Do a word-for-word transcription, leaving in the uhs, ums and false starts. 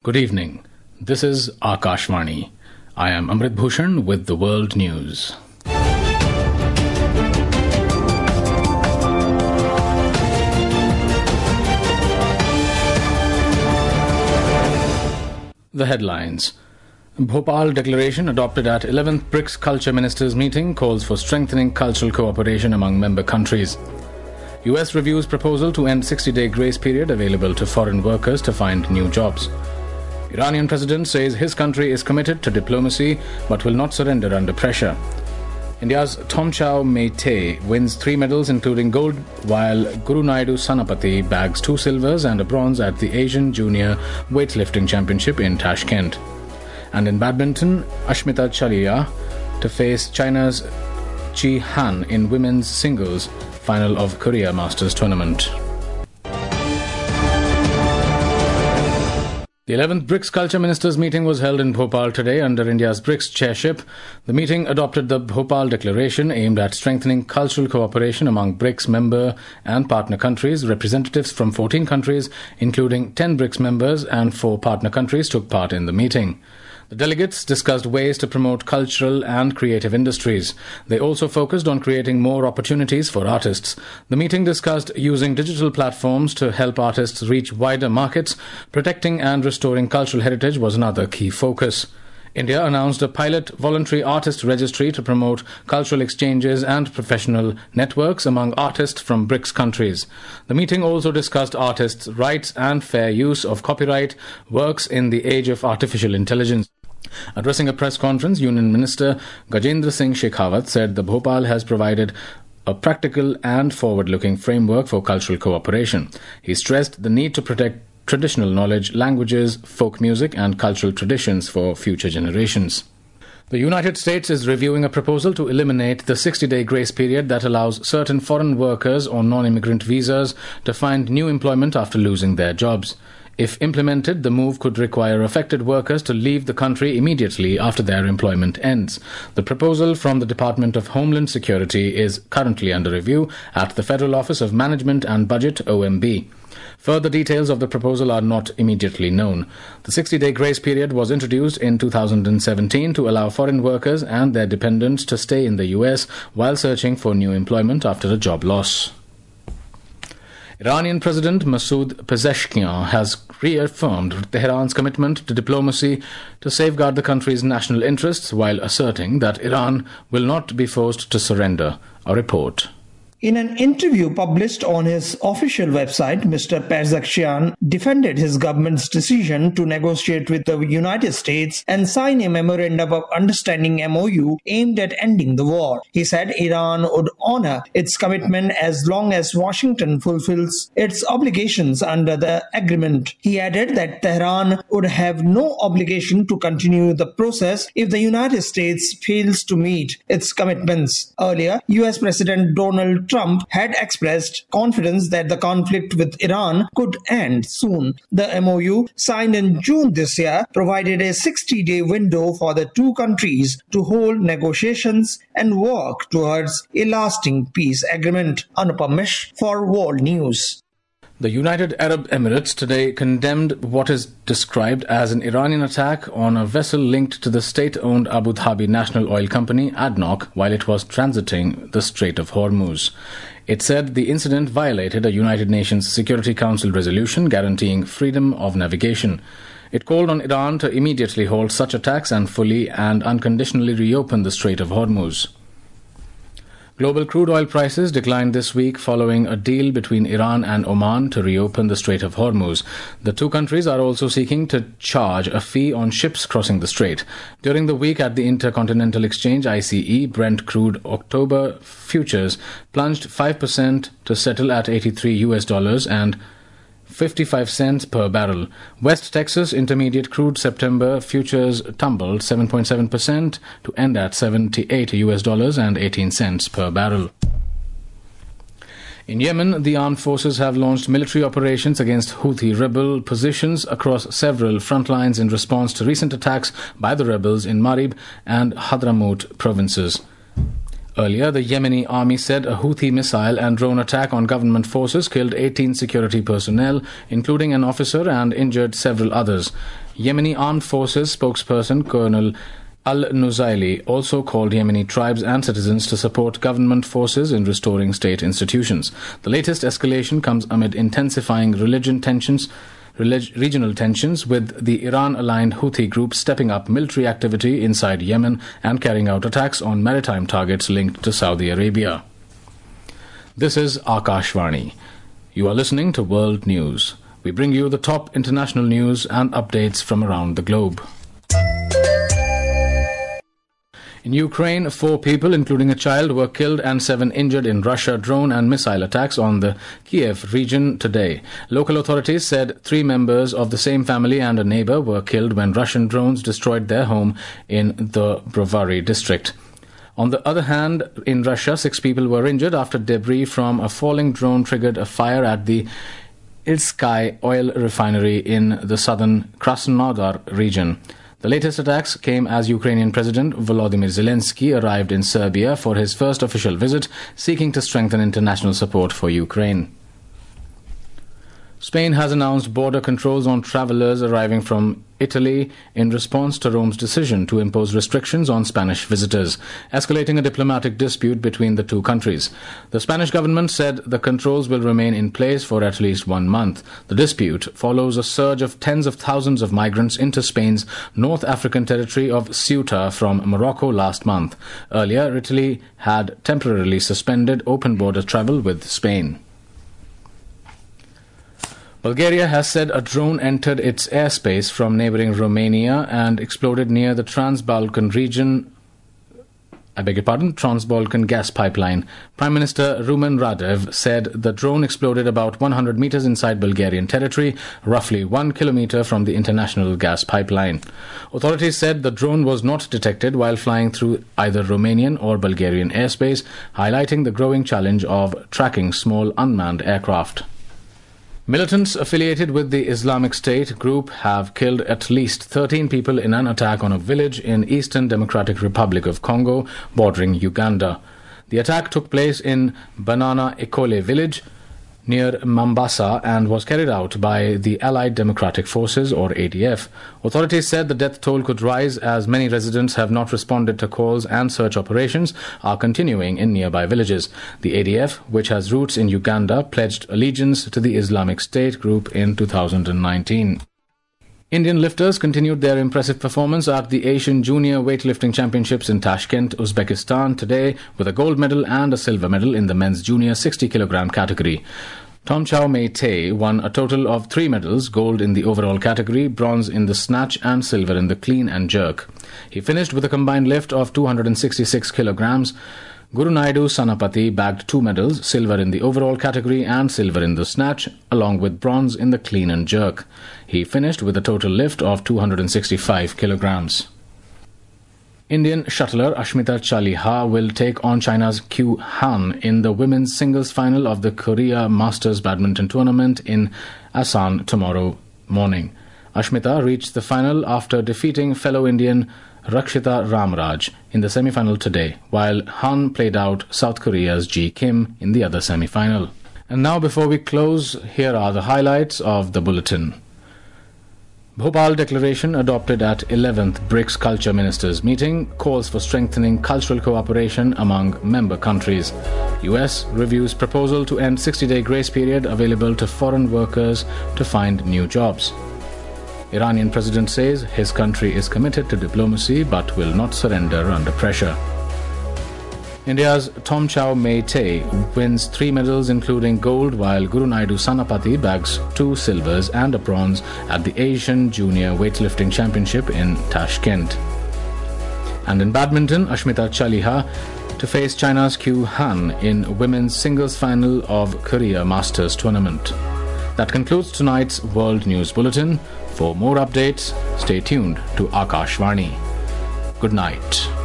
Good evening. This is Akashvani. I am Amrit Bhushan with the World News. The headlines. Bhopal Declaration adopted at eleventh BRICS Culture Ministers meeting calls for strengthening cultural cooperation among member countries. U S reviews proposal to end sixty-day grace period available to foreign workers to find new jobs. Iranian president says his country is committed to diplomacy but will not surrender under pressure. India's Thomchau Meitei wins three medals including gold, while Guru Naidu Sanapati bags two silvers and a bronze at the Asian Junior Weightlifting Championship in Tashkent. And in badminton, Ashmita Chaliya to face China's Chi Han in women's singles final of Korea Masters Tournament. The eleventh BRICS Culture Ministers meeting was held in Bhopal today under India's BRICS chairship. The meeting adopted the Bhopal Declaration aimed at strengthening cultural cooperation among BRICS member and partner countries. Representatives from fourteen countries, including ten BRICS members and four partner countries, took part in the meeting. The delegates discussed ways to promote cultural and creative industries. They also focused on creating more opportunities for artists. The meeting discussed using digital platforms to help artists reach wider markets. Protecting and restoring cultural heritage was another key focus. India announced a pilot voluntary artist registry to promote cultural exchanges and professional networks among artists from BRICS countries. The meeting also discussed artists' rights and fair use of copyright works in the age of artificial intelligence. Addressing a press conference, Union Minister Gajendra Singh Shekhawat said the Bhopal has provided a practical and forward-looking framework for cultural cooperation. He stressed the need to protect traditional knowledge, languages, folk music and cultural traditions for future generations. The United States is reviewing a proposal to eliminate the sixty-day grace period that allows certain foreign workers on non-immigrant visas to find new employment after losing their jobs. If implemented, the move could require affected workers to leave the country immediately after their employment ends. The proposal from the Department of Homeland Security is currently under review at the Federal Office of Management and Budget, O M B. Further details of the proposal are not immediately known. The sixty-day grace period was introduced in two thousand seventeen to allow foreign workers and their dependents to stay in the U S while searching for new employment after a job loss. Iranian President Masoud Pezeshkian has reaffirmed Tehran's commitment to diplomacy to safeguard the country's national interests while asserting that Iran will not be forced to surrender. A report. In an interview published on his official website, Mister Pezeshkian defended his government's decision to negotiate with the United States and sign a Memorandum of Understanding M O U aimed at ending the war. He said Iran would honor its commitment as long as Washington fulfills its obligations under the agreement. He added that Tehran would have no obligation to continue the process if the United States fails to meet its commitments. Earlier, U S President Donald Trump had expressed confidence that the conflict with Iran could end soon. The M O U, signed in June this year, provided a sixty-day window for the two countries to hold negotiations and work towards a lasting peace agreement. Anupam Mish for World News. The United Arab Emirates today condemned what is described as an Iranian attack on a vessel linked to the state-owned Abu Dhabi National Oil Company, A D N O C, while it was transiting the Strait of Hormuz. It said the incident violated a United Nations Security Council resolution guaranteeing freedom of navigation. It called on Iran to immediately halt such attacks and fully and unconditionally reopen the Strait of Hormuz. Global crude oil prices declined this week following a deal between Iran and Oman to reopen the Strait of Hormuz. The two countries are also seeking to charge a fee on ships crossing the strait. During the week at the Intercontinental Exchange, I C E, Brent crude October futures plunged five percent to settle at eighty-three U S dollars and fifty-five cents per barrel. West Texas Intermediate crude September futures tumbled seven point seven percent to end at seventy-eight U S dollars and eighteen cents per barrel. In Yemen, the armed forces have launched military operations against Houthi rebel positions across several front lines in response to recent attacks by the rebels in Marib and Hadramaut provinces. Earlier, the Yemeni army said a Houthi missile and drone attack on government forces killed eighteen security personnel, including an officer, and injured several others. Yemeni Armed Forces spokesperson Colonel Al-Nuzaili also called Yemeni tribes and citizens to support government forces in restoring state institutions. The latest escalation comes amid intensifying religion tensions regional tensions, with the Iran-aligned Houthi group stepping up military activity inside Yemen and carrying out attacks on maritime targets linked to Saudi Arabia. This is Akashvani. You are listening to World News. We bring you the top international news and updates from around the globe. In Ukraine, four people, including a child, were killed and seven injured in Russia drone and missile attacks on the Kiev region today. Local authorities said three members of the same family and a neighbor were killed when Russian drones destroyed their home in the Brovary district. On the other hand, in Russia, six people were injured after debris from a falling drone triggered a fire at the Ilsky oil refinery in the southern Krasnodar region. The latest attacks came as Ukrainian President Volodymyr Zelensky arrived in Serbia for his first official visit, seeking to strengthen international support for Ukraine. Spain has announced border controls on travellers arriving from Italy in response to Rome's decision to impose restrictions on Spanish visitors, escalating a diplomatic dispute between the two countries. The Spanish government said the controls will remain in place for at least one month. The dispute follows a surge of tens of thousands of migrants into Spain's North African territory of Ceuta from Morocco last month. Earlier, Italy had temporarily suspended open border travel with Spain. Bulgaria has said a drone entered its airspace from neighbouring Romania and exploded near the Trans-Balkan region, I beg your pardon, Trans-Balkan gas pipeline. Prime Minister Rumen Radev said the drone exploded about one hundred metres inside Bulgarian territory, roughly one kilometre from the international gas pipeline. Authorities said the drone was not detected while flying through either Romanian or Bulgarian airspace, highlighting the growing challenge of tracking small unmanned aircraft. Militants affiliated with the Islamic State group have killed at least thirteen people in an attack on a village in Eastern Democratic Republic of Congo, bordering Uganda. The attack took place in Banana Ekole village near Mambasa and was carried out by the Allied Democratic Forces, or A D F. Authorities said the death toll could rise as many residents have not responded to calls, and search operations are continuing in nearby villages. The A D F, which has roots in Uganda, pledged allegiance to the Islamic State group in two thousand nineteen. Indian lifters continued their impressive performance at the Asian Junior Weightlifting Championships in Tashkent, Uzbekistan today with a gold medal and a silver medal in the men's junior sixty kilogram category. Tomchau Meitei won a total of three medals, gold in the overall category, bronze in the snatch and silver in the clean and jerk. He finished with a combined lift of two hundred sixty-six kilograms. Guru Naidu Sanapati bagged two medals, silver in the overall category and silver in the snatch, along with bronze in the clean and jerk. He finished with a total lift of two hundred sixty-five kilograms. Indian shuttler Ashmita Chaliha will take on China's Qiu Han in the women's singles final of the Korea Masters Badminton Tournament in Asan tomorrow morning. Ashmita reached the final after defeating fellow Indian Rakshita Ramraj in the semi-final today, while Han played out South Korea's Ji Kim in the other semi-final. And now, before we close, here are the highlights of the bulletin. Bhopal Declaration adopted at eleventh BRICS Culture Ministers meeting calls for strengthening cultural cooperation among member countries. U S reviews proposal to end sixty-day grace period available to foreign workers to find new jobs. Iranian president says his country is committed to diplomacy but will not surrender under pressure. India's Tomchau Meitei wins three medals including gold, while Guru Naidu Sanapati bags two silvers and a bronze at the Asian Junior Weightlifting Championship in Tashkent. And in badminton, Ashmita Chaliha to face China's Qiu Han in women's singles final of Korea Masters Tournament. That concludes tonight's World News Bulletin. For more updates, stay tuned to Akashvani. Good night.